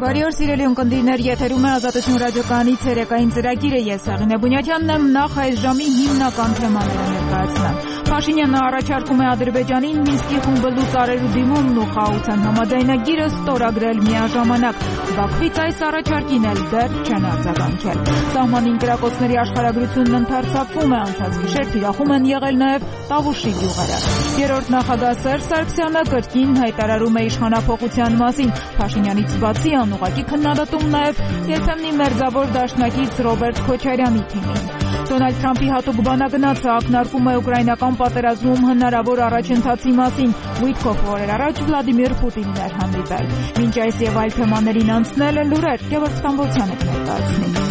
Բարի օր սիրելի ունկնդիրներ, եթերում է Ազատություն ռադիոկայանի ցերեկային ծրագիրը, ես Աղինե Բունյաթյանն եմ, նախ այս ժամի հիմնական թեմաները ներկայացնեմ։ Փաշինյանը առաջարկում է Ադրբեջանին Մինսկի խումբը լուծարելու դիմումն ու խաղաղության համաձայնագիրը ստորագրել միաժամանակ։ Բաքվից այս առաջարկին էլ դեռ չեն արձագանքել։ Սահմանին կրակոցների աշխարհագրությունն ընդարձակվում է, անցած գիշեր թիրախում են եղել նաև Տավուշի գյուղերը։ Երրորդ նախագահ Սերժ Սարգսյանը կրկին հայտարարում է իշխանափոխության մասին։ Փաշինյանից բացի անուղղակի քննադատում նաև երբեմնի մերձավոր դաշնակից Ռոբերտ Քոչարյանի թիմին։ Դոնալդ Թրամփի հատուկ բանագնացը ակնարկում է ուկրաինական պատերազմում հնարավոր առաջընթացի մասին։ Ուիտկոֆը օրեր առաջ Վլադիմիր Պուտինին էր հանդիպել։ Մինչ այս եւ այլ թեմաներին անցնել լուրեր Գևորգ Ստամբոլցյանը կներկայացնի։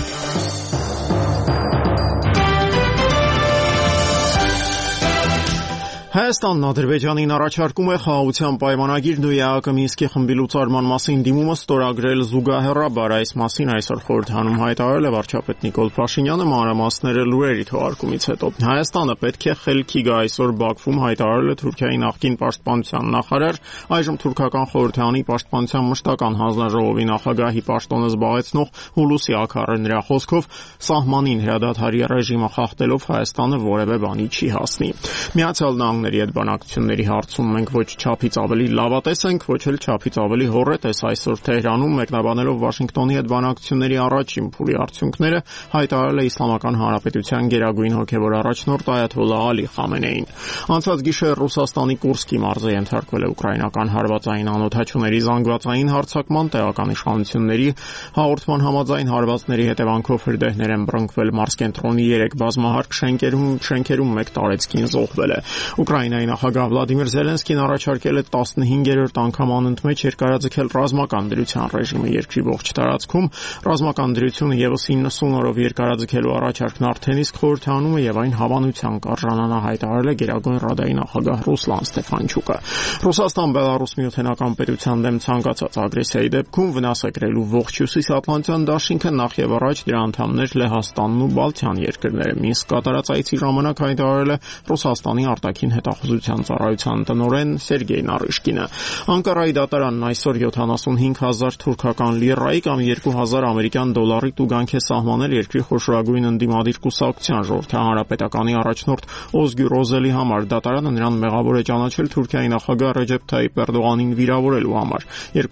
Հայաստանն Ադրբեջանին առաջարկում է խաղաղության պայմանագիրն ու ԵԱՀԿ Մինսկի խմբի լուծարման մասին դիմումը ստորագրել զուգահեռաբար։ Այս մասին այսօր խորհրդանում հայտարարել է վարչապետ Նիկոլ Փաշինյանը մանրամասները լուրերի թողարկումից հետո։ Հայաստանը պետք է խելքի գա, այսօր Բաքվում հայտարարել է Թուրքիայի նախկին պաշտպանության նախարար, այժմ թուրքական խորհրդարանի պաշտպանության մշտական հանձնաժողովի նախագահի պաշտոնը զբաղեցնող Հուլուսի Աքարը։ Նրա խոսքով սահմանին հրադադարի ռեժիմը խախտելով Հայաստանը որևէ բանի չի հասնի։ Միացյալ Նահանգների հետ բանակցությունների հարցում մենք ոչ չափից ավելի լավատես ենք, ոչ էլ չափից ավելի հոռետես։ Այսօր Թեհրանում մեկնաբանելով Վաշինգտոնի հետ բանակցությունների առաջին փուլի արդյունքները հայտարարել է Իսլամական Հանրապետության գերագույն հոգևոր առաջնորդ Այաթոլլահ Ալի Խամենեին։ Անցած գիշեր Ռուսաստանի Կուրսկի մարզը ենթարկվել է ուկրաինական հարվածային անօդաչուների զանգվածային հարձակման, տեղական իշխանությունների հաղորդման համաձայն հարվածների հետևանքով հրդեհներ են բռնկվել մարզկենտրոնի 3 բազմահարկ շենքերում 1 տարեցկին զոհվել է։ Ուկրաինայի նախագահ Վլադիմիր Զելենսկին առաջարկել է 15-րդ անգամ անընդմեջ երկարաձգել ռազմական դրության ռեժիմը երկրի ողջ տարածքում։ Ռազմական դրությունը եւս 90 օրով երկարաձգելու առաջարկն արդեն իսկ խորհրդանում է եւ այն հավանության կարժանանա, հայտարարել է Գերագույն Ռադայի նախագահ Ռուսլան Ստեֆանչուկը։ Ռուսաստան-Բելարուս միութենական պետության դեմ ցանկացած ագրեսիայի դեպքում վնաս է կրելու ողջ Հյուսիսատլանտյան դաշինքը, նախ եւ առաջ դրա անդամներ Լեհաստանն ու Բալթյան երկրները։ Մինսկ կատարած այցի ժամանակ հայտարարել է Ռուսաստանի արտաքին հետախուզության ծառայության տնօրեն Սերգեյ Նարիշկինը։ Անկարայի դատարանն այսօր 75,000 թուրքական լիրայի կամ 2,000 ամերիկյան դոլարի տուգանք է սահմանել երկրի խոշորագույն ընդդիմադիր կուսակցության Ժողովրդի հանրապետականի առաջնորդ Օզգյուր Օզելի համար։ Դատարանը նրան մեղավոր է ճանաչել Թուրքիայի նախագահ Ռեջեփ Թայիպ Էրդողանին վիրավորելու համար։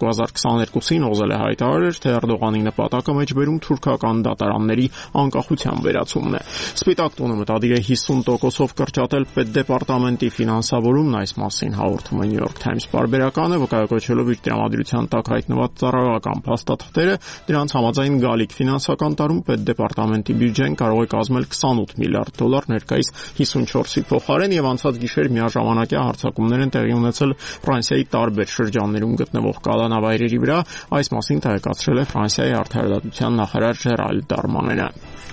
2022-ին Օզելը հայտարարել, թե Էրդողանի նպատակը մեջբերում թուրքական դատարանների անկախության վերացումն է։ Սպիտակ տունը մտադիր է 50%-ով կրճատել պետդեպարտամենտի ֆինանսավորումն, այս մասին հաղորդում է New York Times պարբերականը, վկայակոչելով իր տրամադրության տակ հայտնված ծառայական փաստաթղթերը, դրանց համաձայն գալիք ֆինանսական տարում պետդեպարտամենտի բյուջեն կարող է կազմել 28 միլիարդ դոլար, ներկայիս 54-ի փոխարեն, եւ անցած գիշեր միաժամանակյա հարձակումներ են տեղի ունեցել Ֆրանսիայի տարբեր շրջաններում գտնվող կալանավայրերի վրա, այս մասին տեղեկացրել է Ֆրանսիայի արդարադատության նախարար Ժերալ Դարմանենը։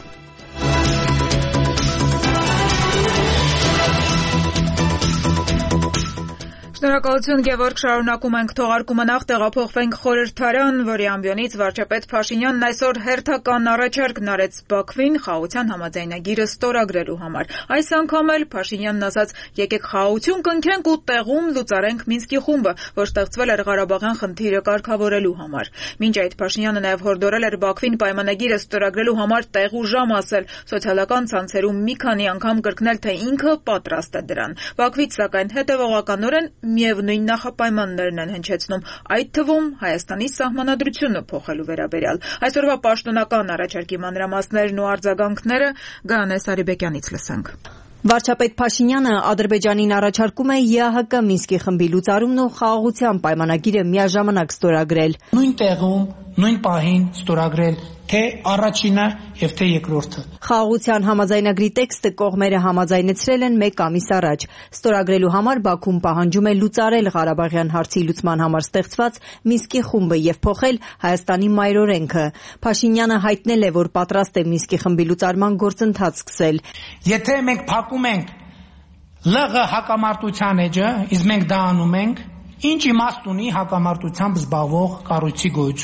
Շնորհակալություն Գևորգ, շարունակում ենք թողարկումը, նախ տեղափոխվենք խորհրդարան, որի ամբիոնից վարչապետ Փաշինյանն այսօր հերթական առաջարկն արեց Բաքվին խաղաղության համաձայնագիրը ստորագրելու համար։ Այս անգամ էլ Փաշինյանն ասաց՝ եկեք խաղաղություն կնքենք ու տեղում լուծարենք Մինսկի խումբը, որ ստեղծվել էր Ղարաբաղյան խնդիրը կարգավորելու համար։ Մինչ այդ Փաշինյանը նաև հորդորել էր Բաքվին պայմանագիրը ստորագրելու համար տեղ ու ժամ ասել, սոցիալական ցանցերում մի քանի անգամ կրկնել, թե ինքը պատրաստ է դրան։ Բաքվից սակայն հետևողականորեն միևնույն նախապայմաններն են հնչեցնում, այդ թվում Հայաստանի սահմանադրությունը փոխելու վերաբերյալ։ Այսօրվա պաշտոնական առաջարկի մանրամասներն ու արձագանքները Գայանե Սարիբեկյանից լսենք։ Վարչապետ Փաշինյանը Ադրբեջանին առաջարկում է ԵԱՀԿ Մինսկի խմբի լուծարումն ու խաղաղության պայմանագիրը միաժամանակ ստորագրել։ Նույն տեղում, նույն պահին ստորագրել թե առաջինը եւ թե երկրորդը։ Խաղաղության համաձայնագրի տեքստը կողմերը համաձայնեցրել են 1 ամիս առաջ։ Ստորագրելու համար Բաքուն պահանջում է լուծարել Ղարաբաղյան հարցի լուծման համար ստեղծված Մինսկի խումբը եւ փոխել Հայաստանի մայրօրենքը։ Փաշինյանը հայտնել է, որ պատրաստ է Մինսկի խմբի լուծարման գործընթաց սկսել։ Եթե մենք փակում ենք ԼՂ հակամարտության էջը, իսկ մենք դա անում ենք, ինչ իմաստ ունի հակամարտությամբ զբաղվող կառույցի գոյությունը։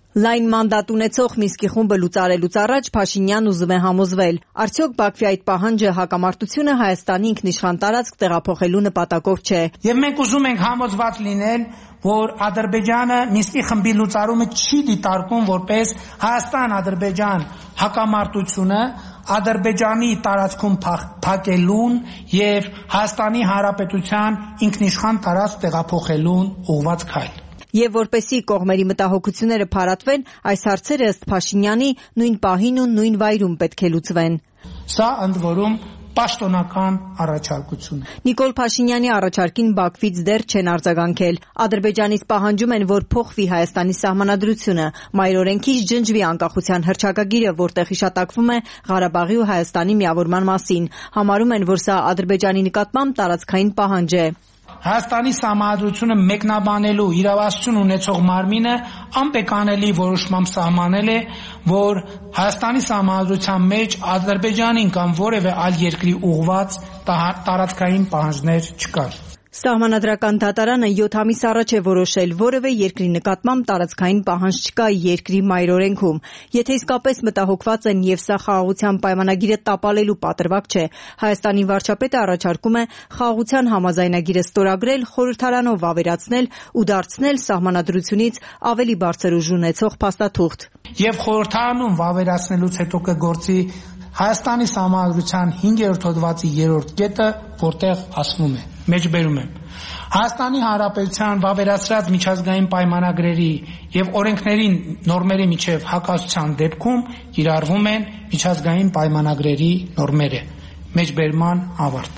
Լայն մանդատ ունեցող Մինսկի խումբը լուծարելուց առաջ Փաշինյանն ուզում է համոզվել, արդյոք Բաքվի այդ պահանջը հակամարտությունը Հայաստանի ինքնիշխան տարածք տեղափոխելու նպատակով չէ։ Եվ մենք ուզում ենք համոզված լինել, որ Ադրբեջանը Մինսկի խմբի լուծարումը չի դիտարկում որպես Հայաստան-Ադրբեջան հակամարտությունը Ադրբեջանի տարածքում փակելուն եւ Հայաստանի Հանրապետության ինքնիշխան տարածք տեղափոխելուն ուղղված քայլ։ Եվ որպեսզի կողմերի մտահոգությունները փարատվեն, այս հարցերը ըստ Փաշինյանի նույն պահին ու նույն վայրում պետք է լուծվեն։ Սա ընդ որում պաշտոնական առաջարկություն է։ Նիկոլ Փաշինյանի առաջարկին Բաքվից դեռ չեն արձագանքել։ Ադրբեջանից պահանջում են, որ փոխվի Հայաստանի սահմանադրությունը, մայրօրենքից ջնջվի անկախության հռչակագիրը, որտեղ հիշատակվում է Ղարաբաղի ու Հայաստանի միավորման մասին։ Համարում են, որ սա Ադրբեջանի նկատմամբ տարածքային պահանջ է։ Հայաստանի սահմանադրությունը մեկնաբանելու իրավասություն ունեցող մարմինը անպեկանելի որոշմամբ սահմանել է, որ Հայաստանի սահմանադրության մեջ Ադրբեջանին կամ որևէ այլ երկրի ուղղված տարածքային պահանջներ չկան։ Սահմանադրական դատարանը 7 ամիս առաջ է որոշել, որևէ երկրի նկատմամբ տարածքային պահանջ չկա երկրի մայրօրենքում։ Եթե իսկապես մտահոգված են եւ սա խաղաղության պայմանագիրը տապալելու պատրվակ չէ, Հայաստանի վարչապետը առաջարկում է խաղաղության համաձայնագիրը ստորագրել, խորհրդարանով վավերացնել ու դարձնել սահմանադրությունից ավելի բարձր ուժ ունեցող փաստաթուղթ։ Եվ խորհրդարանում վավերացնելուց հետո կգործի Հայաստանի սահմանադրության 5-րդ հոդվածի 3-րդ կետը, որտեղ ասվում է, մեջբերում եմ. Հայաստանի Հանրապետության վավերացրած միջազգային պայմանագրերի եւ օրենքների նորմերի միջև հակասության դեպքում կիրառվում են միջազգային պայմանագրերի նորմերը։ Մեջբերման ավարտ։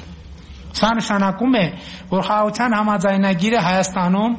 Սա նշանակում է, որ խաղաղության համաձայնագիրը Հայաստանում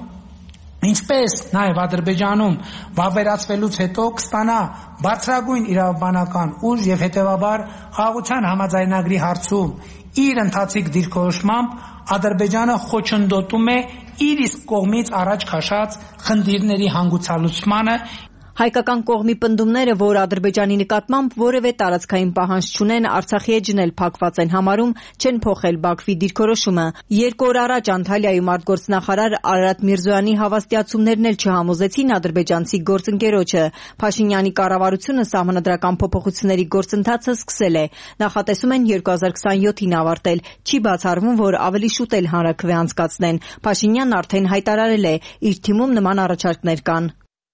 ինչպես նաև Ադրբեջանում վավերացվելուց հետո կստանա բարձրագույն իրավաբանական ուժ եւ հետեւաբար խաղաղության համաձայնագրի հարցում իր ընթացիկ դիրքորոշմամբ Ադրբեջանը խոչընդոտում է իր իսկ կողմից առաջ քաշած խնդիրների հանգուցալուծմանը։ Հայկական կողմի պնդումները, որ Ադրբեջանի նկատմամբ որևէ տարածքային պահանջ չունեն, Արցախի հետ ջնել փակված են համարում, չեն փոխել Բաքվի դիրքորոշումը։ 2 օր առաջ Անտալիայում արտգործնախարար Արարատ Միրզոյանի հավաստիացումներն էլ չհամոզեցին ադրբեջանցի գործընկերոջը։ Փաշինյանի կառավարությունը սահմանադրական փոփոխությունների գործընթացը սկսել է։ Նախատեսում են 2027-ին ավարտել։ Չի բացառվում, որ ավելի շուտ էլ հանրաքվե անցկացնեն։ Փաշինյանն արդեն հայտարարել է, իր թիմում նման առաջարկներ կան։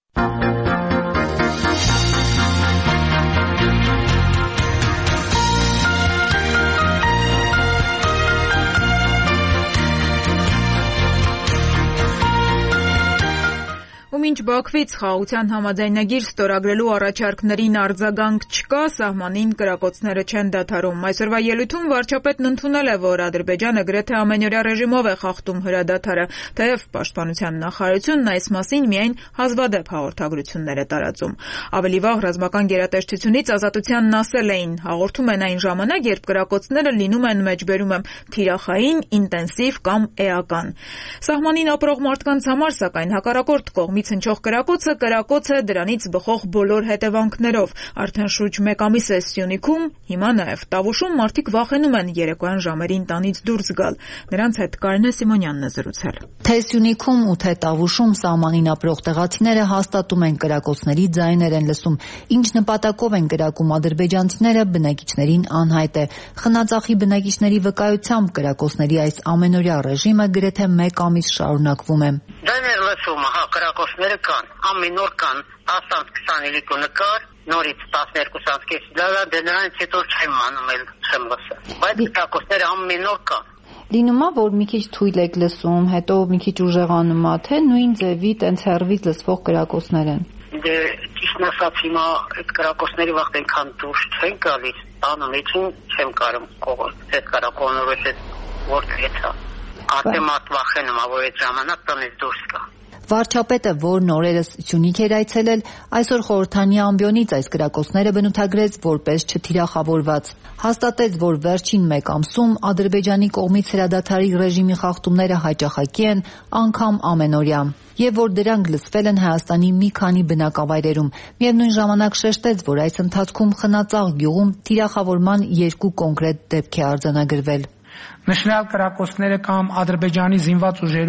Ու մինչ Բաքվից խաղաղության համաձայնագիր ստորագրելու առաջարկներին արձագանք չկա, սահմանին կրակոցները չեն դադարում։ Այսօրվա ելույթում վարչապետն ընդունել է, որ Ադրբեջանը գրեթե ամենօրյա ռեժիմով է խախտում հրադադարը, թեև Պաշտպանության նախարարությունն այս մասին միայն հազվադեպ հաղորդագրություններ է տարածում։ Ավելի վաղ ռազմական գերատեսչությունից Ազատությանն ասել էին, հաղորդում են այն ժամանակ, երբ կրակոցները լինում են, մեջբերում եմ, թիրախային, ինտենսիվ կամ էական։ Սահմանին ապրող մարդկանց համար, սակայն, հակառակորդ կողմից հնչող կրակոց է դրանից բխող բոլոր հետևանքներով։ Արդեն շուրջ 1 ամիս է Սյունիքում, հիմա նաև Տավուշում մարդիկ վախենում են երեկոյան ժամերին տանից դուրս գալ։ Նրանց հետ Կարինե Սիմոնյանն է զրուցել։ Թե Սյունիքում ու թե Տավուշում սահմանին ապրող տեղացիները հաստատում են կրակոցների ձայներ են լսում։ Ինչ նպատակով են կրակում ադրբեջանցիները, բնակիչներին անհայտ է։ Խնածախի բնակիչների վկայությամբ կրակոցների այս ամենօրյա ռեժիմը գրեթե 1 ամիս շարունակվում է։ Ձայներ լսում, կրակոցները կան, ամեն օր կան, 10-20 ելիկու նկար, նորից 12-ից դե նրանից հետո չեմ անում էլ չեմ լսել, բայց կրակոցները ամեն օր կան։ Լինում է, որ մի քիչ թույլ եք լսում, հետո մի քիչ ուժեղանում է, թե նույն ձևի տենց հեռվից լսվող կրակոցներ են։ Դե ճիշտ ասած հիմա այդ կրակոցների վաղ այնքան դուրս չեն գալիս, տանը մեջին չեմ կարում կողոլ, այդ կրակոնորից այդ որտեղից է։ Արդեն մարդ վախենում է, որ այդ ժամանակ տնից դուրս գա։ Վարչապետը, որն օրերս Սյունիք էր այցելել, այսօր խորհրդանի ամբիոնից այս կրակոցները բնութագրեց որպես չթիրախավորված։ Հաստատեց, որ վերջին 1 ամսում Ադրբեջանի կողմից հրադադարի ռեժիմի խախտումները հաճախակի են, անգամ ամենօրյա, եւ որ դրանք լսվել են Հայաստանի մի քանի բնակավայրերում։ Միևնույն ժամանակ շեշտեց, որ այս ընթացքում Խնածաղ գյուղում թիրախավորման 2 կոնկրետ դեպք է արձանագրվել։ Նշանալ կրակոցները կամ Ադրբեջանի զինված ուժերում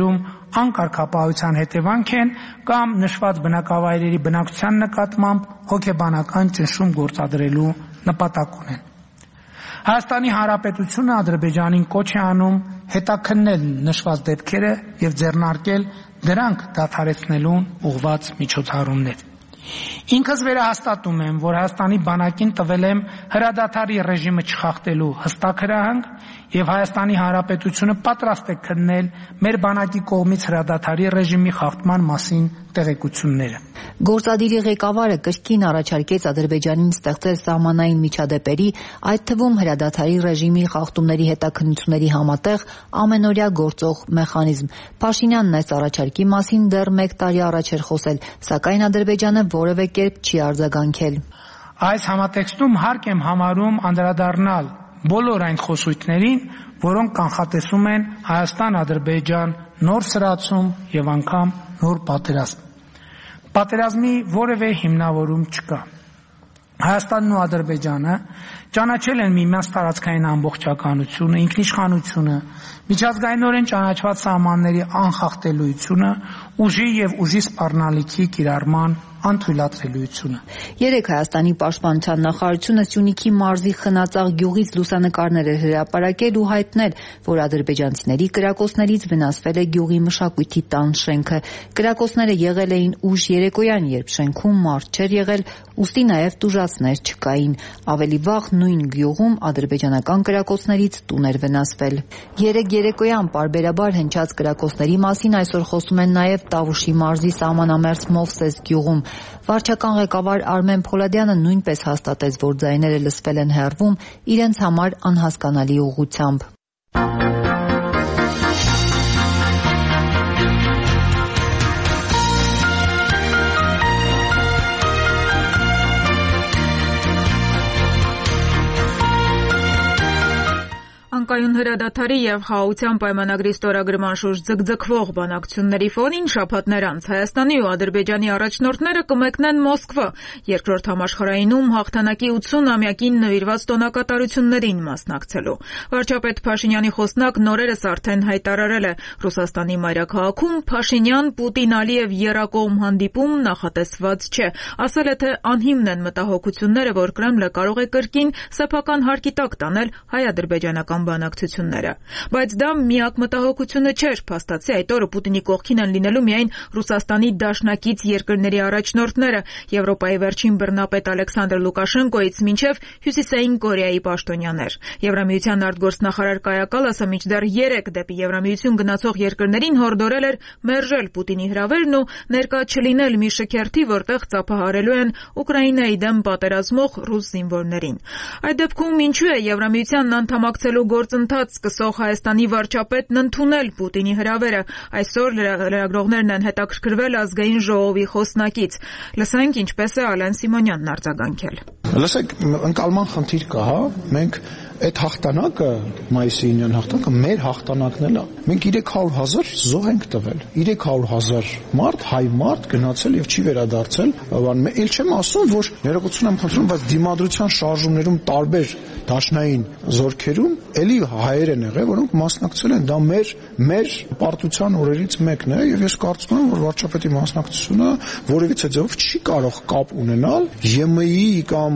անկարգապահության հետևանք են կամ նշված բնակավայրերի բնակչության նկատմամբ հոգեբանական ճնշում գործադրելու նպատակ ունեն։ Հայաստանի Հանրապետությունը Ադրբեջանին կոչ է անում հետաքննել նշված դեպքերը եւ ձեռնարկել դրանք դադարեցնելուն ուղղված միջոցառումներ։ Ինքս վերահաստատում եմ, որ Հայաստանի բանակին տվել եմ հրադադարի ռեժիմը չխախտելու հստակ հրահանգ եւ Հայաստանի Հանրապետությունը պատրաստ է քննել մեր բանակի կողմից հրադադարի ռեժիմի խախտման մասին տեղեկությունները։ Գործադիրի ղեկավարը կրկին առաջարկեց Ադրբեջանին ստեղծել սահմանային միջադեպերի, այդ թվում հրադադարի ռեժիմի խախտումների հետաքննությունների համատեղ ամենօրյա գործող մեխանիզմ։ Փաշինյանն այս առաջարկի մասին դեռ 1 տարի առաջ էր խոսել, սակայն Ադրբեջանը որևէ կերպ չի արձագանքել։ Այս համատեքստում հարկ եմ համարում անդրադառնալ բոլոր այն խոսույթներին, որոնք կանխատեսում են Հայաստան-Ադրբեջան նոր սրացում եւ անգամ նոր պատերազմ։ Պատերազմի որևէ հիմնավորում չկա։ Հայաստանն ու Ադրբեջանը ճանաչել են միմյանց տարածքային ամբողջականությունը, ինքնիշխանությունը, միջազգայինորեն ճանաչված սահմանների անխախտելիությունը, ուժի եւ ուժի սպառնալիքի կիրառման անթույլատրելիությունը։ Երեկ Հայաստանի պաշտպանության նախարարությունը Սյունիքի մարզի Խնածաղ գյուղից լուսանկարներ էր հրապարակել ու հայտնել, որ ադրբեջանցիների կրակոցներից վնասվել է գյուղի մշակույթի տան շենքը։ Կրակոցները եղել էին ուշ երեկոյան, երբ շենքում մարդ չէր եղել, ուստի նաև տուժածներ չկային։ Ավելի վաղ նույն գյուղում ադրբեջանական կրակոցներից տուն էր վնասվել։ Երեկ երեկոյան պարբերաբար հնչած կրակոցների մասին այսօր խոսում են նաև Տավուշի մարզի սահմանամերձ Մովսես գյուղում։ Վարչական ղեկավար Արմեն Փոլադյանը նույնպես հաստատեց, որ ձայները լսվել են հեռվում իրենց համար անհասկանալի ուղղությամբ։ Անկայուն հրադադարի եւ խաղաղության պայմանագրի ստորագրման շուրջ ձգձգվող բանակցությունների ֆոնին շաբաթներ անց Հայաստանի ու Ադրբեջանի առաջնորդները կմեկնեն Մոսկվա երկրորդ համաշխարհայինում հաղթանակի 80-ամյակին նվիրված տոնակատարություններին մասնակցելու։ Վարչապետ Փաշինյանի խոսնակ նորերս արդեն հայտարարել է Ռուսաստանի մայրաքաղաքում Փաշինյան-Պուտին-Ալիև եռակողմ հանդիպում նախատեսված չէ։ Ասել է, թե անհիմն են մտահոգությունները, որ Կրեմլը կարող է կրկին սեփական հարկի տակ տանել հայ-ադրբեջանական բանակցությունները։ Բայց դա միակ մտահոգությունը չէր, փաստացի այդ օրը Պուտինի կողքին են լինելու միայն Ռուսաստանի դաշնակից երկրների առաջնորդները, Եվրոպայի վերջին բռնապետ Ալեքսանդր Լուկաշենկոից մինչև Հյուսիսային Կորեայի պաշտոնյաներ։ Եվրամիության արտգործնախարար Կայա Կալասը մինչդեռ 3 դեպի Եվրամիություն գնացող երկրներին հորդորել էր մերժել Պուտինի հրավերն ու ներկա չլինել մի շքերթի, որտեղ ծափահարելու են Ուկրաինայի դեմ պատերազմող ռուս զինվորներին։ Այդ դեպքում ինչու է Եվրամիությանն անդամակցելու գործընթաց սկսող Հայաստանի վարչապետն ընդունել Պուտինի հրավերը։ Այսօր լրագրողներն են հետաքրքրվել ազգային ժողովի խոսնակից։ Լսենք ինչպես է Ալեն Սիմոնյանն արձագանքել։ Լսեք, ընկալման խնդիր կա, հա, մենք այդ հաղթանակը, մայիսի 9-յան հաղթանակը մեր հաղթանակն էլ է։ Մենք 300,000 զոհ ենք տվել։ 300,000 մարդ, հայ մարդ գնացել եւ չի վերադարձել։ Էլ չեմ ասում, որ ներողություն եմ խնդրում, բայց դիմադրության շարժումներում տարբեր դաշնային զորքերում էլի հայեր են եղել, որոնք մասնակցել են։ Դա մեր պարտության օրերից մեկն է եւ ես կարծում եմ, որ վարչապետի մասնակցությունը որևիցե ձևով չի կարող կապ ունենալ ԵՄ-ի կամ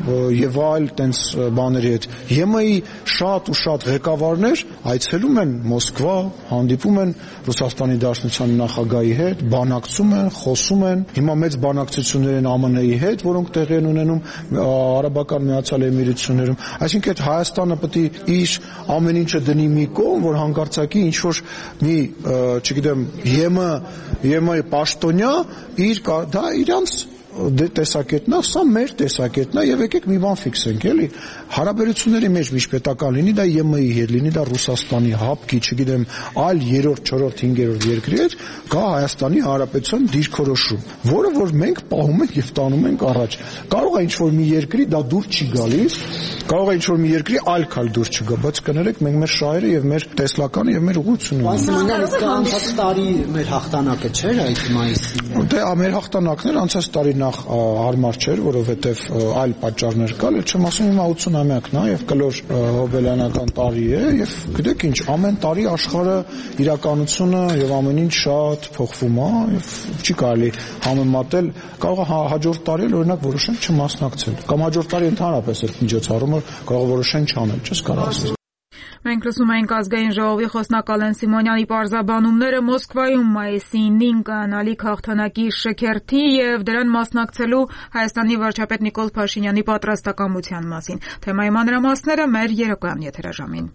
եւ այլ տենց բաների հետ։ ԵՄ-ի շատ ու շատ ղեկավարներ այցելում են Մոսկվա, հանդիպում են Ռուսաստանի Դաշնության նախագահի հետ, բանակցում են, խոսում են։ Հիմա մեծ բանակցություններ են ԱՄՆ-ի հետ, որոնք տեղի են ունենում Արաբական Միացյալ Էմիրություններում։ Այսինքն այդ Հայաստանը պետք է իր ամեն ինչը դնի մի կողմ, որ հանկարծակի ինչ որ մի, չգիտեմ, ԵՄ պաշտոնյա դա իրանց տեսակետն է, սա մեր տեսակետն է եւ եկեք մի բան ֆիքսենք, էլի։ Հարաբերությունների մեջ միջպետական լինի, դա ԵՄ-ի հետ լինի, դա Ռուսաստանի, ՀԱՊԿ-ի, չգիտեմ, այլ 3-րդ, 4-րդ, 5-րդ երկրի հետ, կա Հայաստանի Հանրապետության դիրքորոշում, որը որ մենք պահում ենք եւ տանում ենք առաջ։ Կարող է ինչ-որ մի երկրի դա դուր չի գալիս, կարող է ինչ-որ մի երկրի այլ քայլ դուր չգա, բայց կներեք մենք մեր շահերը եւ մեր տեսլականը եւ մեր ուղղությունը։ Անցած տարի մեր հաղթանակը չէր այդ մայիսին։ Դե մեր հաղթանակն էր անցած տարի նախ հարմար չէր, որովհետև այլ պատճառներ կան, չեմ ասում հիմա 80-ամյակն է եւ կլոր հոբելյանական տարի է եւ գիտեք ինչ, ամեն տարի աշխարհը իրականությունը եւ ամեն ինչ շատ փոխվում է եւ չի կարելի համեմատել, կարող է հաջորդ տարի օրինակ որոշեն չմասնակցել կամ հաջորդ տարի ընդհանրապես այդ միջոցառումը կարող է որոշեն չանել, չես կարող ասել։ Մենք լսում ենք ազգային ժողովի խոսնակ Ալեն Սիմոնյանի պարզաբանումները Մոսկվայում մայիսի 9-ին կանալիք հաղթանակի շքերթի եւ դրան մասնակցելու Հայաստանի վարչապետ Նիկոլ Փաշինյանի պատրաստակամության մասին։ Թեմայի մանրամասները մեր երեկոյան եթերաժամին։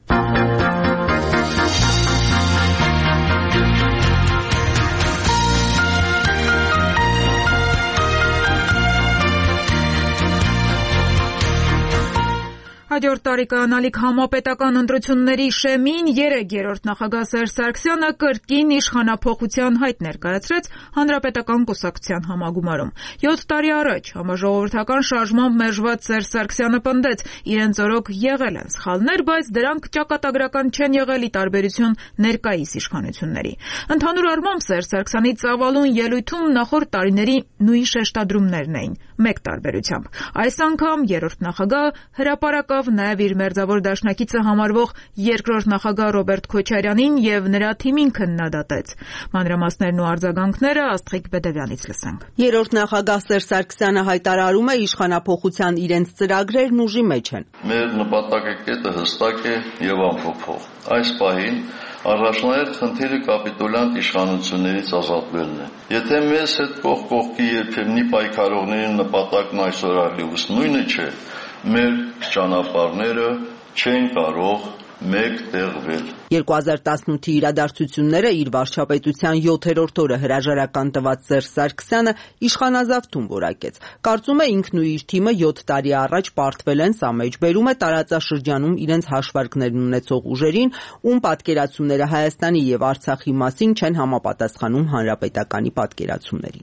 Հաջորդ տարի կանալիք համապետական ընտրությունների շեմին 3-րդ նախագահ Սերժ Սարգսյանը կրկին իշխանափոխության հայտ ներկայացրեց Հանրապետական կուսակցության համագումարում։ 7 տարի առաջ համաժողովրդական շարժմամբ մերժված Սերժ Սարգսյանը պնդեց, իրենց օրոք եղել են սխալներ, բայց դրանք ճակատագրական չեն եղել ի տարբերություն ներկայիս իշխանությունների։ Ընդհանուր առմամբ Սերժ Սարգսյանի ծավալուն ելույթում նախորդ տարիների նույն շեշտադրումներն էին, մեկ տարբերությամբ։ Այս անգամ 3-րդ նախագահը հրապարակավ նաև իր մերձավոր դաշնակիցը համարվող երկրորդ նախագահ Ռոբերտ Քոչարյանին եւ նրա թիմին քննադատեց։ Մանրամասներն ու արձագանքները Աստղիկ Բեդևյանից լսենք։ 3-րդ նախագահ Սերժ Սարգսյանը հայտարարում է իշխանափոխության իրենց ծրագրերն ուժի մեջ են։ Մեր նպատակակետը հստակ է եւ անփոփոխ։ Այս պահին առաջնահերթ խնդիրը կապիտուլյանտ իշխանություններից ազատվելն է։ Եթե մեզ հետ կողք կողքի երբեմնի պայքարողների նպատակն այսօր այլևս նույնը չէ, մեր ճանապարհները չեն կարող մեկտեղվել։ 2018-ի իրադարձությունները իր վարչապետության 7-րդ օրը հրաժարական տված Սերժ Սարգսյանը իշխանազավթում որակեց։ Կարծում է ինքն ու իր թիմը 7 տարի առաջ պարտվել են, սա մեջբերում է տարածաշրջանում իրենց հաշվարկներն ունեցող ուժերին, ում պատկերացումները Հայաստանի եւ Արցախի մասին չեն համապատասխանում հանրապետականի պատկերացումներին։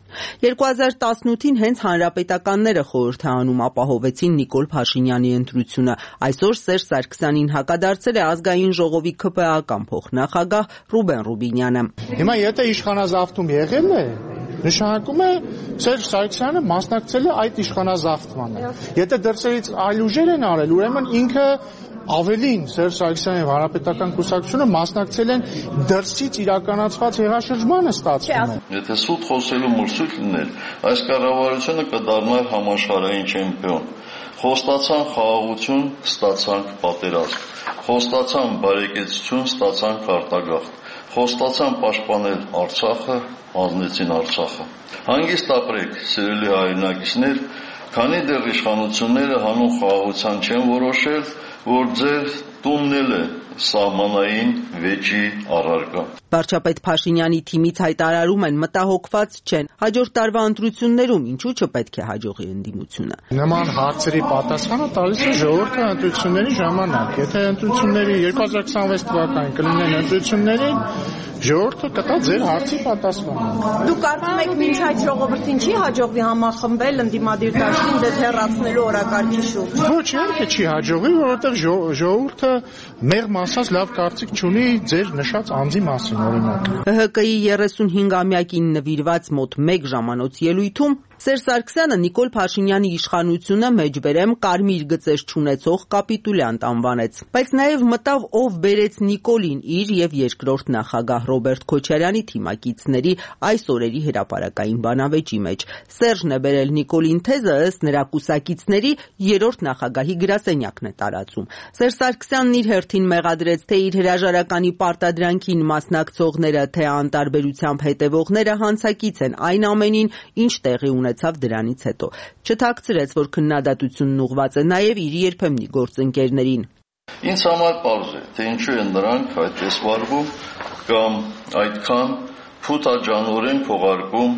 2018-ին հենց հանրապետականները խորհրդանում ապահովեցին Նիկոլ Փաշինյանի ընտրությունը։ Այսօր Սերժ Սարգսյանին հակադարձել է ազգային ժողովի ԿՊԱ-ական փոխնախագահ Ռուբեն Ռուբինյանը։ Հիմա եթե իշխանազավթում եղել է, նշանակում է Սերժ Սարգսյանը մասնակցել է այդ իշխանազավթմանը։ Եթե դրսերից այլ ուժեր են արել, ուրեմն ինքը ավելին Սերժ Սարգսյանը եւ Հանրապետական կուսակցությունը մասնակցել են դրսից իրականացված հեղաշրջմանը ստացվում է։ Եթե սուտ խոսելու մրցույթ լիներ, այս կառավարությունը կդառնար համաշխարհային չեմպիոն։ Խոստացան խաղաղություն, ստացանք պատերազմ։ Խոստացան բարեկեցություն, ստացանք արտագաղթ։ Խոստացան պաշտպանել Արցախը, հանձնեցին Արցախը։ Հանգիստ ապրեք, սիրելի հայրենակիցներ, քանի դեռ իշխանությունները հանուն խաղաղության չեն որոշել, որ ձեր տունն է սահմանային վեճի առարկա։ Վարչապետ Փաշինյանի թիմից հայտարարում են մտահոգված չեն։ Հաջորդ տարվա ընտրություններում ինչու չպետք է հաջողի ընդդիմությունը։ Նման հարցերի պատասխանը տալիս է ժողովուրդը ընտրությունների ժամանակ։ Եթե ընտրությունների 2026 թվականին կլինեն ընտրություններին, ժողովուրդը կտա ձեր հարցի պատասխանը։ Դուք կարծում եք մինչ այդ ժողովրդին չի հաջողվի համախմբել ընդդիմադիր դաշտին դեթերացնելու օրակարգի շուրջ։ Ոչ, իհարկե չի հաջողվի, որովհետև ժողովուրդը մեղմ ասած լավ կարծիք չունի ձեր նշած անձի մասին, օրինակ։ ՀՀԿ-ի 35-ամյակին նվիրված մոտ 1 ժամանոց ելույթում Սերժ Սարգսյանը Նիկոլ Փաշինյանի իշխանությունը մեջբերեմ կարմիր գծեր չունեցող կապիտուլյանտ անվանեց, բայց նաև մտավ ով բերեց Նիկոլին իր եւ երկրորդ նախագահ Ռոբերտ Քոչարյանի թիմակիցների այս օրերի հրապարակային բանավեճի մեջ։ Սերժն է բերել Նիկոլին թեզը, ըստ նրա կուսակիցների 3-րդ նախագահի գրասենյակն է տարածում։ Սերժ Սարգսյանն իր հերթին մեղադրեց թե իր հրաժարականի պարտադրանքին մասնակցողները, թե անտարբերությամբ հետևողները հանցակից են այն ամենին, ինչ տեղի ունեցավ դրանից հետո։ Չթաքցրեց, որ քննադատությունն ուղղված է նաև իր երբեմնի գործընկերներին։ Ինձ համար պարզ է, թե ինչու են նրանք այդպես վարվում կամ այդքան փութաջանորեն քողարկում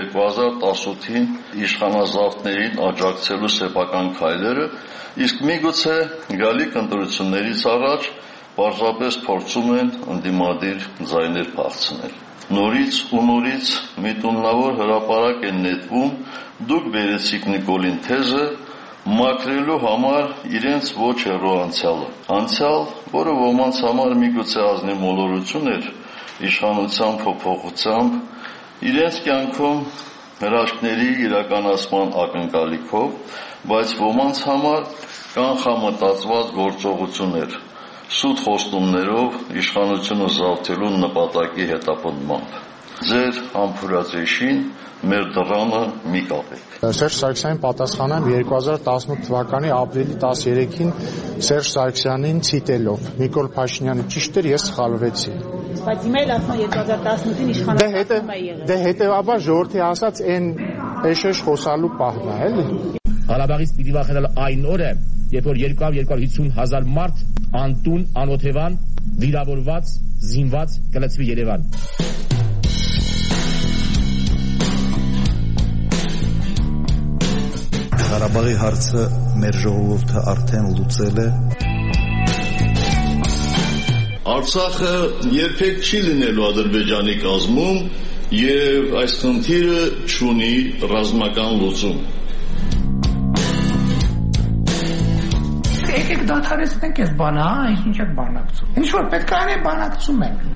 2018-ին իշխանազավթներին աջակցելու սեփական քայլերը, իսկ միգուցե գալիք ընտրություններից առաջ պարզապես փորձում են ընդդիմադիր ձայներ փախցնել։ Նորից ու նորից միտումնավոր հրապարակ են նետվում, դուք բերեցիք Նիկոլին թեզը, մաքրելու համար իրենց ոչ հեռու անցյալը։ Անցյալ, որը ոմանց համար միգուցե ազնիվ մոլորություն էր, իշխանության փոփոխությամբ, իրենց կյանքում հրաշքների իրականացման ակնկալիքով, բայց ոմանց համար կանխամտածված գործողություններ, սուտ խոստումներով իշխանությունը զավթելու նպատակի հետապնդմամբ։ Ձեր համբուրացեշին մեր դռանը մի կապեք։ Սերժ Սարգսյանին պատասխանեմ 2018 թվականի ապրիլի 13-ին Սերժ Սարգսյանին ցիտելով։ Նիկոլ Փաշինյանը ճիշտ էր, ես սխալվեցի։ Բայց հիմա էլ ասում 2018-ին իշխանական է եղել։ Դե հետևաբար ժողովրդի ասած այն էշեշ խոսալու պահն է, էլի։ Ղարաբաղից պիտի վախենալ այն օրը, երբ որ 200-250 հազար մարդ անտուն, անօթևան, վիրավորված, զինված կլցվի Երևան։ Ղարաբաղի հարցը մեր ժողովուրդը արդեն լուծել է։ Արցախը երբեք չի լինելու Ադրբեջանի կազմում եւ այս խնդիրը չունի ռազմական լուծում։ Եկեք դադարեցնենք այս բանը, ինչ եք բանակցում։ Ինչ որ պետք է անե բանակցում ենք։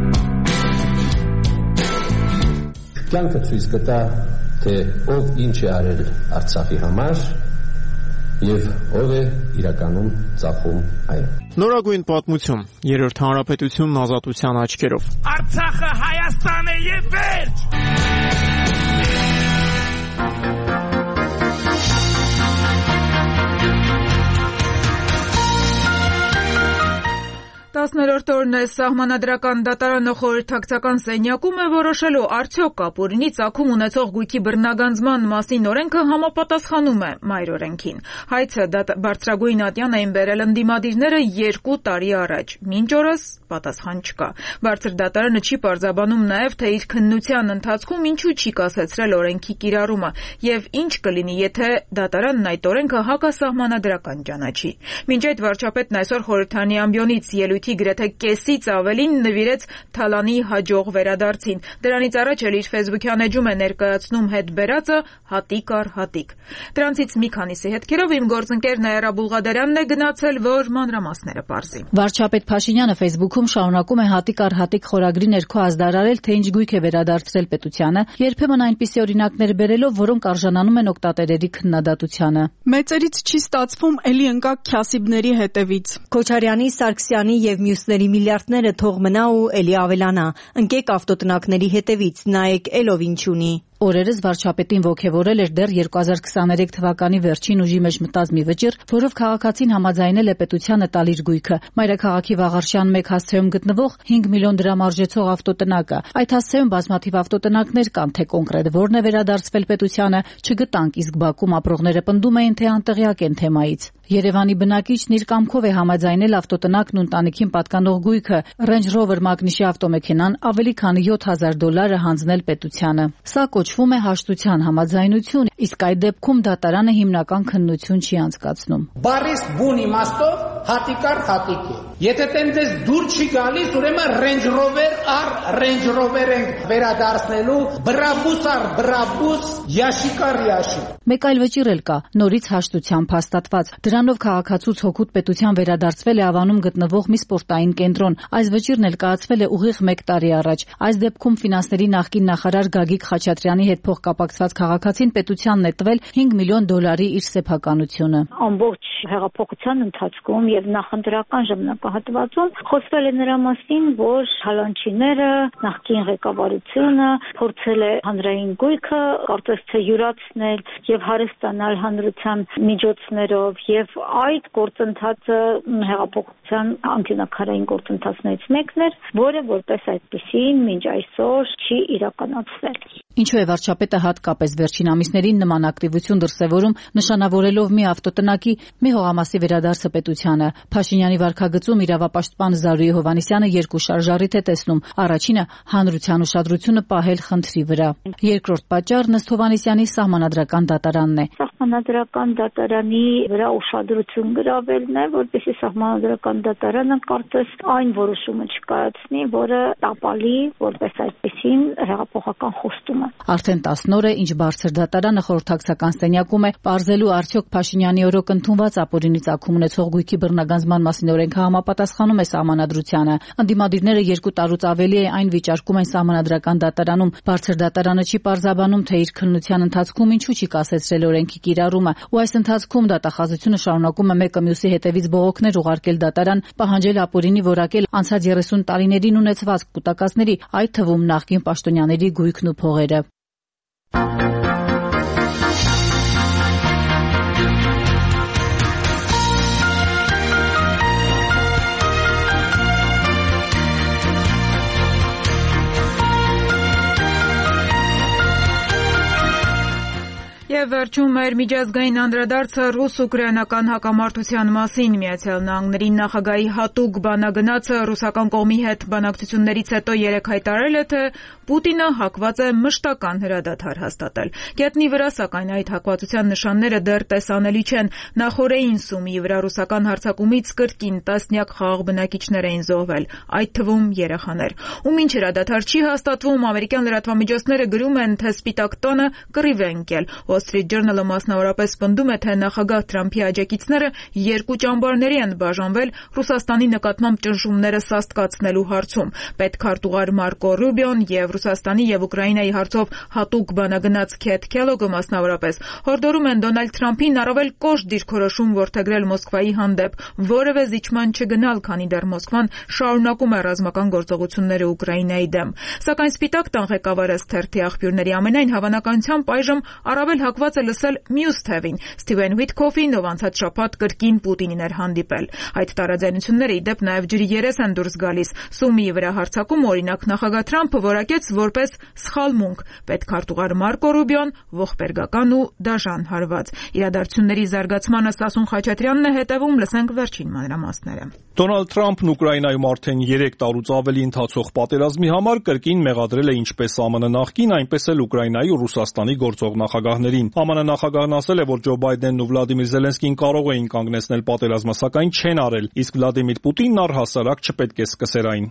Կյանքը ցույց կտա, թե ով ինչ է արել Արցախի համար եւ ով է իրականում ծախում այն։ Նորագույն պատմություն, Երրորդ հանրապետությունն ազատության աչքերով։ Արցախը Հայաստան է եւ վերջ։ 10-րդ օրն է սահմանադրական դատարանը խորհրդակցական սենյակում է որոշելու արդյոք Կապորինի ծագում ունեցող գույքի բռնագանձման մասին օրենքը համապատասխանում է մայր օրենքին։ Հայցը բարձրագույն ատյան էին բերել ընդդիմադիրները 2 տարի առաջ։ Մինչ օրս պատասխան չկա։ Բարձր դատարանը չի պարզաբանում նաև, թե իր քննության ընթացքում ինչու չի կասեցրել օրենքի կիրառումը եւ ինչ կլինի, եթե դատարանն այդ օրենքը հակասահմանադրական ճանաչի։ Մինչ այդ վարչապետն այսօր խորհրդանի ամբիոնից ելույթի գրեթե կեսից ավելին նվիրեց Թալանի հաջող վերադարձին։ Դրանից առաջ էլ իր ֆեյսբուքյան էջում է ներկայացնում հետ բերածը հատիկ առ հատիկ։ Դրանցից մի քանիսի հետքերով իմ գործընկեր Նաիրա Բուլղադարյանն է գնացել, որ մանրամասները պարզի։ Վարչապետ Փաշինյանը ֆեյսբուքում շարունակում է հատիկ առ հատիկ խորագրի ներքո ազդարարել, թե ինչ գույք է վերադարձրել պետությանը, երբեմն այնպիսի օրինակներ բերելով, որոնք արժանանում են օգտատերերի քննադատությանը։ Մեծերից չի ստացվում, էլի ընկակ քյասիբների հետևից։ Քոչարյանի, Սարգսյանի եւ մյուսների միլիարդները թող մնա ու էլի ավելանա։ Ընկեք ավտոտնակների հետևից, նայեք էլով ինչ ունի։ Օրերս վարչապետին ոգևորել էր դեռ 2023 թվականի վերջին ուժի մեջ մտած մի վճիռ, որով քաղաքացին համաձայնել է պետությանը տալ իր գույքը։ Մայրաքաղաքի Վաղարշյան 1 հասցեում գտնվող 5 միլիոն դրամ արժեցող ավտոտնակը։ Այդ հասցեում բազմաթիվ ավտոտնակներ կան, թե կոնկրետ որն է վերադարձվել պետությանը, չգտանք, իսկ Բաքվում ապրողները պնդում էին, թե անտեղյակ են թեմայից։ Երևանի բնակիչն իր կամքով է համաձայնել ավտոտնակն ու ընտանիքին պատկանող գույքը Range Rover մագնիշի ավտոմեքենան ավելի քան $7,000 հանձնել պետությանը։ Սա կոչվում է հաշտության համաձայնություն, իսկ այդ դեպքում դատարանը հիմնական քննություն չի անցկացնում։ Բարիս բուն իմաստով հատիկ առ հատիկ է։ Եթե տենց դուր չի գալիս, ուրեմն Range Rover առ Range Rover ենք վերադարձնելու, բրաբուս առ բրաբուս, յաշիկ առ յաշիկ։ Մեկ այլ վճիռ էլ կա, նորից հաշտությամբ հաստատված։ Դրանով քաղաքացուց հօգուտ պետության վերադարձվել է Ավանում գտնվող մի սպորտային կենտրոն։ Այս վճիռն էլ կայացվել է ուղիղ 1 տարի առաջ։ Այս դեպքում ֆինանսների նախկին նախարար Գագիկ Խաչատրյանի հետ փոխկապակցված քաղաքացին պետությանն է տվել $5 միլիոն իր սեփականությունը։ Ամբողջ հեղափոխության ընթացքում եւ նախընտրական ժամանակահատվածում խոսվել է նրա մասին, որ հալանչիները, նախկին ղեկավարությունը փորձել է հանրային գույքը կարծես թե յուրացնել եւ հարստանալ հանրության միջոցներով եւ այդ գործընթացը հեղափոխության անկյունակարային գործընթացներից մեկն էր, որը որպես այդպեսին մինչ այսօր չի իրականացվել։ Ինչու է վարչապետը հատկապես վերջին ամիսներին նման ակտիվություն դրսևորում, նշանավորելով մի ավտոտնակի, մի հողամասի վերադարձը պետությանը։ Փաշինյանի վարքագծում իրավապաշտպան Զարուհի Հովհաննիսյանը 2 շարժառիթ է տեսնում։ Առաջինը հանրության ուշադրությունը պահել խնդրի վրա։ Երկրորդ պատճառն ըստ Հովհաննիսյանի սահմանադրական դատարանն է։ Սահմանադրական դատարանի վրա ուշադրություն գրավելն է, որպեսզի Սահմանադրական դատարանը կարծես այն որոշումը չկայացնի, որը տապալի որպես այդպեսին հեղափոխական խոստում է։ Արդեն 10 օր է, ինչ բարձր դատարանը խորհրդակցական սենյակում է պարզելու արդյոք Փաշինյանի օրոք ընդունված ապօրինի ծագում ունեցող գույքի բռնագանձման մասին օրենքը համապատասխանում է Սահմանադրությանը։ Ընդդիմադիրները 2 տարուց ավելի է այն վիճարկում են Սահմանադրական դատարանում։ Բարձր դատարանը չի պարզաբանում, թե իր քննության ընթացքում ինչու չի կասեցրել օրենքի կիրառումը, ու այս ընթացքում դատախազությունը շարունակում է մեկը մյուսի հետևից բողոքներ ուղարկել դատարան, պահանջել ապօրինի որակել անցած 30 տարիներին ունեցված կուտակածների, այդ թվում նախկին պաշտոնյաների գույքն ու փողերը։ Եվ վերջում մեր միջազգային անդրադարձը ռուս-ուկրաինական հակամարտության մասին։ Միացյալ Նահանգների նախագահի հատուկ բանագնացը ռուսական կողմի հետ բանակցություններից հետո երեկ հայտարարել է, թե Պուտինը հակված է մշտական հրադադար հաստատել։ Գետնի վրա, սակայն, այդ հակվածության նշանները դեռ տեսանելի չեն։ Նախորդին Սումիի վրա ռուսական հարձակումից կրկին տասնյակ խաղաղ բնակիչներ էին զոհվել, այդ թվում երեխաներ։ Ու մինչ հրադադար չի հաստատվում, ամերիկյան լրատվամիջոցները գրում են, թե Սպիտակ տոնը կռիվ է ընկել։ Wall Street Journal-ը մասնավորապես պնդում է, թե նախագահ Թրամփի աջակիցները 2 ճամբարների են բաժանվել Ռուսաստանի նկատմամբ ճնշումները սաստկացնելու հարցում։ Պետքարտուղար Մարկո Ռուբիոն եւ Ռուսաստանի եւ Ուկրաինայի հարցով հատուկ բանագնաց Քեթ Քելոգը մասնավորապես հորդորում են Դոնալդ Թրամփին առավել կոշտ դիրքորոշում որդեգրել Մոսկվայի հանդեպ, որևէ զիջման չգնալ, քանի դեռ Մոսկվան շարունակում է ռազմական գործողությունները Ուկրաինայի դեմ։ Սակայն Սպիտակ տան ղեկավարը Սթերթի աղբյուրների ամենայն հավանականությամբ այժմ առավել հակված է լսել մյուս թևին՝ Սթիվեն Ուիթքոֆին, ով անցած շաբաթ կրկին Պուտինին էր հանդիպել։ Այդ տարաձայնությունները ի դեպ նաև ջրի երես են դուրս գալիս։ Սումիի վրա հարձակում, օրինակ, նախագահ Թրամփը որակեց որպես սխալմունք։ Պետքարտուղար Մարկո Ռուբիոն ողբերգական ու դաժան հարված։ Իրադարձությունների զարգացմանը Սասուն Խաչատրյանն է հետևում, լսենք վերջին մանրամասները։ Դոնալդ Թրամփն Ուկրաինայում արդեն 3 տարուց ավելի ընթացող պատերազմի համար կրկին մեղադրել է ինչպես ԱՄՆ նախկին, այնպես էլ Ուկրաինայի ու Ռուսաստանի գործող նախագահներին։ ԱՄՆ նախագահն ասել է, որ Ջո Բայդենն ու Վլադիմիր Զելենսկին կարող էին կանգնեցնել պատերազմը, սակայն չեն արել, իսկ Վլադիմիր Պուտինն առհասարակ չպետք է սկսեր այն։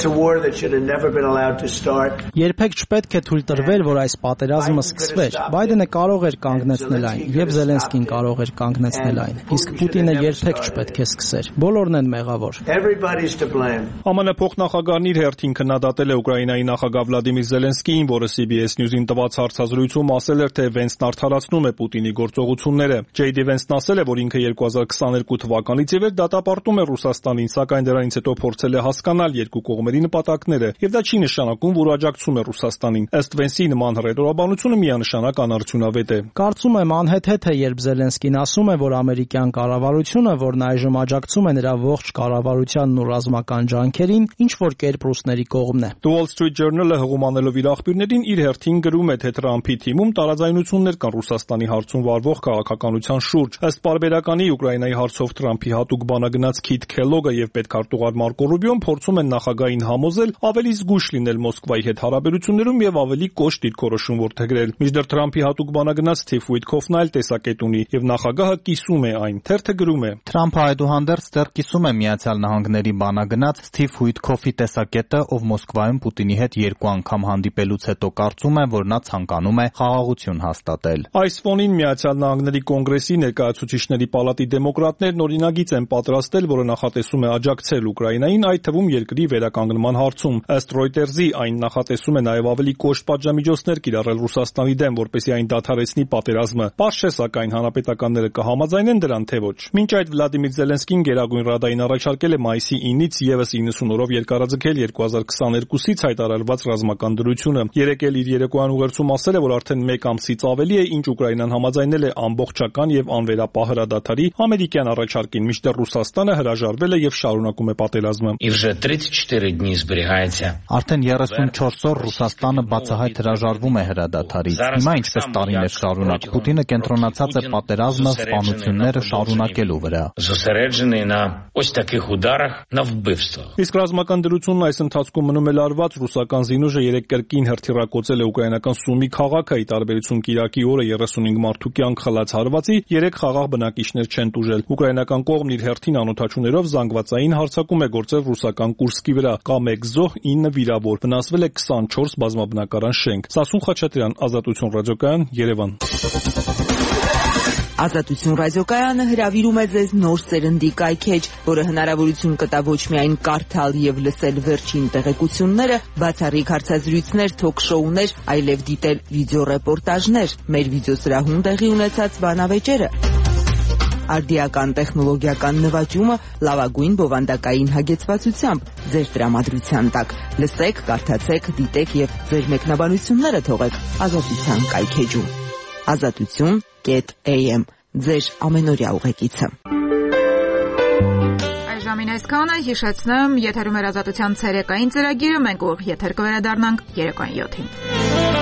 Երբեք չպետք է թույլ տրվել, որ այս պատերազմը սկսվեր։ Բայդենը կարող էր կանգնեցնել այն, եւ Զելենսկին կարող էր կանգնեցնել այն, իսկ Պուտինը երբեք չպետք է սկսեր։ Բոլորն են մեղավոր։ ԱՄՆ փոխնախագահն իր հերթին քննադատել է Ուկրաինայի նախագահ Վլադիմիր Զելենսկիին, որը CBS News-ին տված հարցազրույցում ասել էր, թե Վենսն արդարացնում է Պուտինի գործողությունները։ Ջեյ Դի Վենսն ասել է, որ ինքը 2022 թվականից ի վեր դատապարտում է Ռուսաստանին, սակայն դրանից հետո փորձել է հասկանալ երկու կողմերի նպատակները, եւ դա չի նշանակում, որ աջակցում է Ռուսաստանին։ Ըստ Վենսի, նման հռետորաբանությունը միանշանակ անարդյունավետ է։ Կարծում եմ անհեթեթ է, երբ Զելենսկին ասում է, որ ամերիկյան կառավարությունը, որն այժմ աջակցում է նրա ողջ կառավարությանն ու ռազմական ջանքերին, ինչ որ կերպ ռուսների կողմն է։ The Wall Street Journal-ը հղումանելով իր աղբյուրներին իր հերթին գրում է, թե Թրամփի թիմում տարաձայնություններ կան Ռուսաստանի հարցում վարվող քաղաքականության շուրջ։ Ըստ պարբերականի Ուկրաինայի հարցով Թրամփի հատուկ բանագնաց Քիթ Քելոգը եւ պետքարտուղար Մարկո Ռուբիոն փորձում են նախագահին համոզել ավելի զգույշ լինել Մոսկվայի հետ հարաբերություններում եւ ավելի կոշտ դիրքորոշում որդեգրել։ Մինչդեռ Թրամփի հատուկ բանագնաց Սթիվ Ուիթքոֆն այլ տեսակետ ունի եւ նախագահը կիսում է այն։ Թերթը գրում է. Թրամփը այդուհանդերձ դեռ կիսում է Միացյալ Նահանգների բանագնաց Սթիվ Ուիթքոֆի տեսակետը, ով Մոսկվայում Պուտինի հետ 2 անգամ հանդիպելուց հետո կարծում է, որ նա ցանկանում է խաղաղություն հաստատել։ Այս ֆոնին Միացյալ Նահանգների կոնգրեսի ներկայացուցիչների պալատի դեմոկրատներն օրինագիծ են պատրաստել, որը նախատեսում է աջակցել Ուկրաինային, այդ թվում երկրի վերականգնման հարցում։ Ըստ Reuters-ի, այն նախատեսում է նաև ավելի կոշտ պատժամիջոցներ կիրառել Ռուսաստանի դեմ, որպեսզի այն դադարեցնի պատերազմը։ Պարզ չէ, սակայն հանրապետականները կհամաձայնեն դրան, թե ոչ։ Մինչ այդ Վլադիմիր Զելենսկին Գերագույն Ռադային առաջարկել է մայիսի 9-ից եւս 90 օրով երկարաձգել 2022-ից հայտարարված ռազմական դրությունը։ Երեկ էլ իր երեկոյան ուղերձում ասել է, որ արդեն 1 ամսից ավելի է, ինչ Ուկրաինան համաձայնել է ամբողջական եւ անվերապահ հրադադարի ամերիկյան առաջարկին, մինչդեռ Ռուսաստանը հրաժարվել է եւ շարունակում է պատերազմը։ Արդեն 34 օր Ռուսաստանը բացահայտ հրաժարվում է հրադադարից։ Հիմա ինչպես տարիներ շարունակ Պուտինը կենտրոնացած է պատերազմը սպանությունները շարունակելու վրա։ Իսկ ռազմական դրությունն այս ընթացքում մնում է լարված։ Ռուսական զինուժը երեկ կրկին հրթիռակոծել է ուկրաինական Սումի քաղաքը, ի տարբերություն կիրակի օրը 35 մարդու կյանք խլած հարվածի 3 խաղաղ բնակիչներ չեն տուժել։ Ուկրաինական կողմն իր հերթին անօթաչուներով զանգվածային հարձակում է գործել ռուսական Կուրսկի վրա։ Կա 1 զոհ, 9 վիրավոր։ Վնասվել է 24 բազմաբնակարան շենք։ Սասուն Խաչատրյան, Ազատություն ռադիոկայան, Երևան։ Ազատություն ռադիոկայանը հրավիրում է ձեզ նոր սերնդի կայքեջ, որը հնարավորություն կտա ոչ միայն կարդալ եւ լսել վերջին տեղեկությունները, բացառիկ հարցազրույցներ, թոք-շոուներ, այլև դիտել վիդեոռեպորտաժներ, մեր վիդեոսրահում տեղի ունեցած բանավեճերը, արդիական տեխնոլոգիական նվաճումը լավագույն բովանդակային հագեցվածությամբ ձեր տրամադրության տակ։ Լսեք, կարդացեք, դիտեք եւ ձեր մեկնաբանությունները թողեք Ազատության կայքեջում։ Ազատություն.am ձեր ամենօրյա ուղեկիցը։ Այժմին այսքանը, հիշեցնեմ, եթերում էր Ազատության ցերեկային ծրագիրը, մենք ուղիղ եթեր կվերադառնանք երեկոյան 7-ին։